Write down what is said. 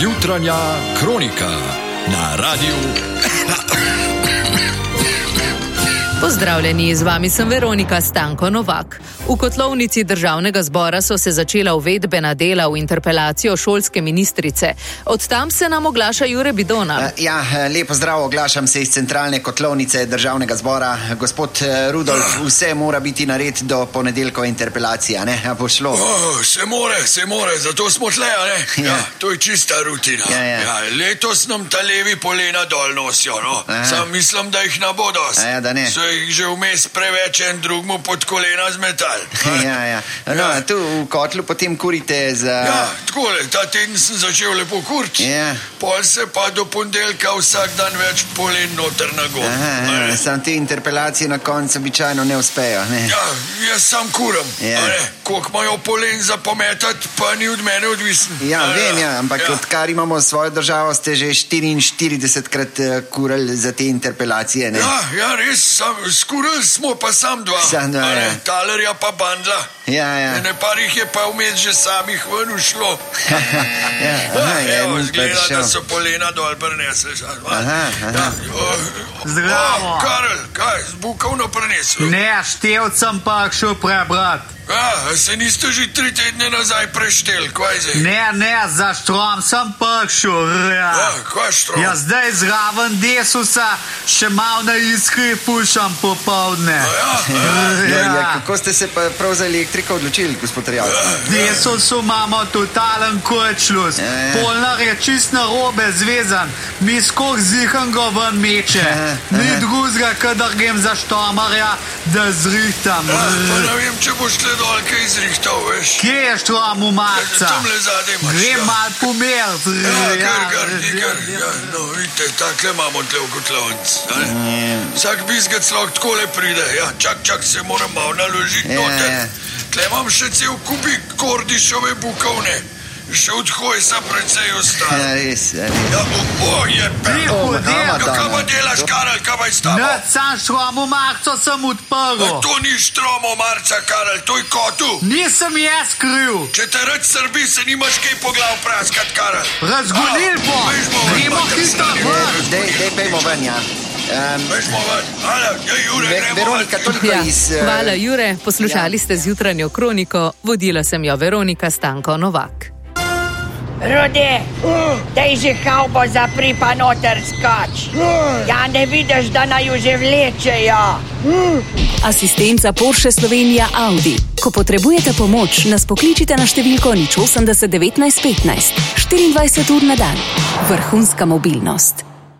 Jutranja kronika na Radiu. Pozdravljeni, z vami sem Veronika Stanko Novak. V kotlovnici Državnega zbora so se začela uvedbena dela v interpelacijo šolske ministrice. Od tam se nam oglaša Jure Bidona. Lepo zdrav, oglašam se iz centralne kotlovnice Državnega zbora. Gospod Rudolf, vse mora biti nared do ponedeljkove interpelacije, ne? Bo šlo? Se more, zato smo tle, ne? Ja, to je čista rutina. Ja, letos nam ta levi polena dol nosijo, no? Sam mislim, da jih ne bo dosti. Da ne. So jih že vmes preveč en drugmu pod kolena zmetal. Tu v kotlu potem kurite za... Ja, takole, ta teden sem začel lepo kuriti. Pol se pa do ponedeljka vsak dan več polen noter na gor. Sam te interpelacije na koncu običajno ne uspejo, ne? Ja, jaz sam kuram. Koliko imajo polen za pometati, pa ni od mene odvisen. Vem, ampak odkar imamo svojo državo, ste že 44krat kurali za te interpelacije, ne? Ja, res, skurali smo pa sam dva. Talerja pa bandla. Ne parih je pa vmes že samih ven ušlo. Zgleda, da so polena dol prinesli. Zdravo. Karel, kaj, zbukovno prinesel? Ne, števcem pa šel prebrat. Se niste že 3 tedne nazaj preštel, kaj zdaj? Ne, za štrom sem pršel. Kaj štrom? Ja, zdaj zraven Desusa še mal na iskri pušam popoldne. Kako ste se pa prav za elektriko odločili, gospod Rjal? Desusu imamo totalen kurčlus. Polnar je čist na robe zvezan. Mi skok zihan ga ven meče. Ni drugega, kadar grem za štomarja, da zrihtam. Pa ne vem, če boš tle dol kaj izrihtal, veš? Kje je štrom v marca? Tamle zadaj imaš. Grem mal pomert. No, vidite, takle imamo tle v kotlovnici. Vsak bizgec lahko takole pride. Čak, se moram malo naložiti noter. Tle imam še cel kubik kordišove bukovne. Še od hojsa precej ostane. Res. Kaj pa delaš, Karel, kaj pa je s tabo? Ne, sam štrom v marca sem odprl. To ni štrom v marca, Karel, to je kotu. Nisem jaz kriv. Če te rad srbi, se nimaš kaj po glav praskat, Karel. Razgonil bo. Gremo hitro ven. Dej pejmo ven, Veronika, toliko iz... Hvala, Jure. Poslušali ste z jutranjo kroniko. Vodila sem jo Veronika Stanko Novak. Rode, daj že havbo zapri pa noter skač. Ja, ne vidiš, da naju že vlečejo. Asistenca Porsche Slovenija Audi. Ko potrebujete pomoč, nas pokličite na številko 080 19 15. 24 ur na dan. Vrhunska mobilnost.